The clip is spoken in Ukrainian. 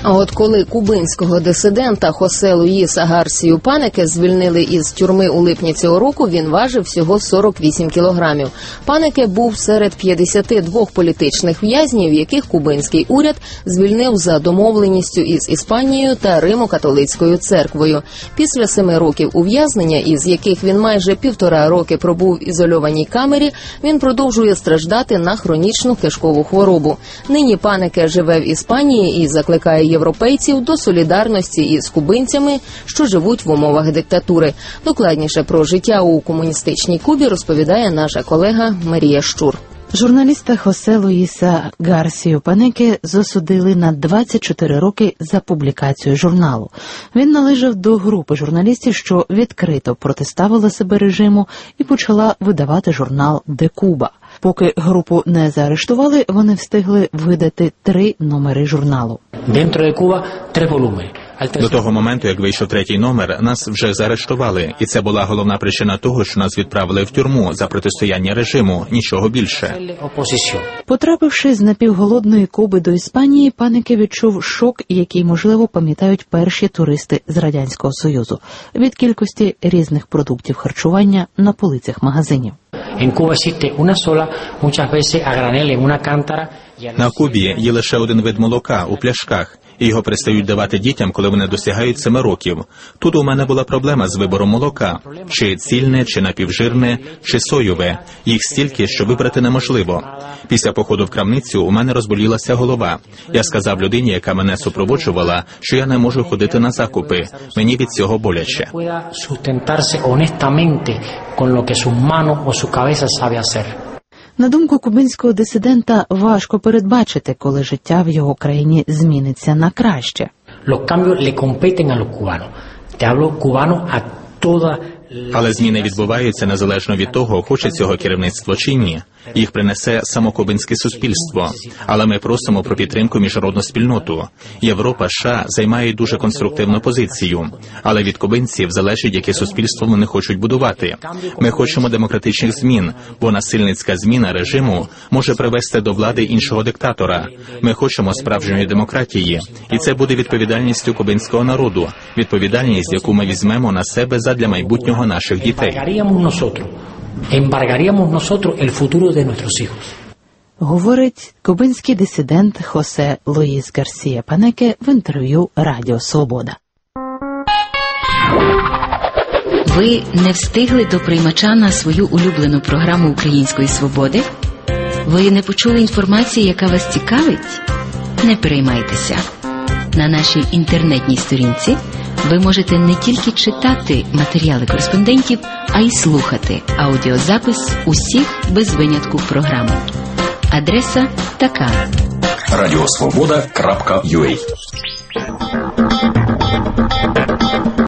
А от коли кубинського дисидента Хосе Луїса Гарсію Панеке звільнили із тюрми у липні цього року, він важив всього 48 кілограмів. Панеке був серед 52 політичних в'язнів, яких кубинський уряд звільнив за домовленістю із Іспанією та Римо-католицькою церквою. Після 7 років ув'язнення, із яких він майже 1,5 роки пробув в ізольованій камері, він продовжує страждати на хронічну кишкову хворобу. Нині Панеке живе в Іспанії і закликає європейців до солідарності із кубинцями, що живуть в умовах диктатури. Докладніше про життя у комуністичній Кубі розповідає наша колега Марія Щур. Журналіста Хосе Луїса Гарсію Панеке засудили на 24 роки за публікацію журналу. Він належав до групи журналістів, що відкрито протиставила себе режиму і почала видавати журнал «Де Куба». Поки групу не заарештували, вони встигли видати 3 номери журналу. До того моменту, як вийшов 3-й номер, нас вже заарештували. І це була головна причина того, що нас відправили в тюрму за протистояння режиму, нічого більше. Потрапивши з напівголодної Куби до Іспанії, Панеке відчув шок, який, можливо, пам'ятають перші туристи з Радянського Союзу, від кількості різних продуктів харчування на полицях магазинів. На Кубі є лише один вид молока у пляшках, і його перестають давати дітям, коли вони досягають 7 років. Тут у мене була проблема з вибором молока. Чи цільне, чи напівжирне, чи соєве. Їх стільки, що вибрати неможливо. Після походу в крамницю у мене розболілася голова. Я сказав людині, яка мене супроводжувала, що я не можу ходити на закупи. Мені від цього боляче. На думку кубинського дисидента, важко передбачити, коли життя в його країні зміниться на краще. Але зміни відбуваються незалежно від того, хоче цього керівництво чи ні. Їх принесе само кубинське суспільство. Але ми просимо про підтримку міжнародну спільноту. Європа, США займають дуже конструктивну позицію. Але від кубинців залежить, яке суспільство вони хочуть будувати. Ми хочемо демократичних змін, бо насильницька зміна режиму може привести до влади іншого диктатора. Ми хочемо справжньої демократії. І це буде відповідальністю кубинського народу. Відповідальність, яку ми візьмемо на себе задля майбутнього наших дітей. Говорить кубинський дисидент Хосе Луїс Гарсія Панеке в інтерв'ю Радіо Свобода. Ви не встигли до приймача на свою улюблену програму Української свободи? Ви не почули інформації, яка вас цікавить? Не переймайтеся. На нашій інтернетній сторінці ви можете не тільки читати матеріали кореспондентів, а й слухати аудіозапис усіх без винятку програм. Адреса така: radiosvoboda.ua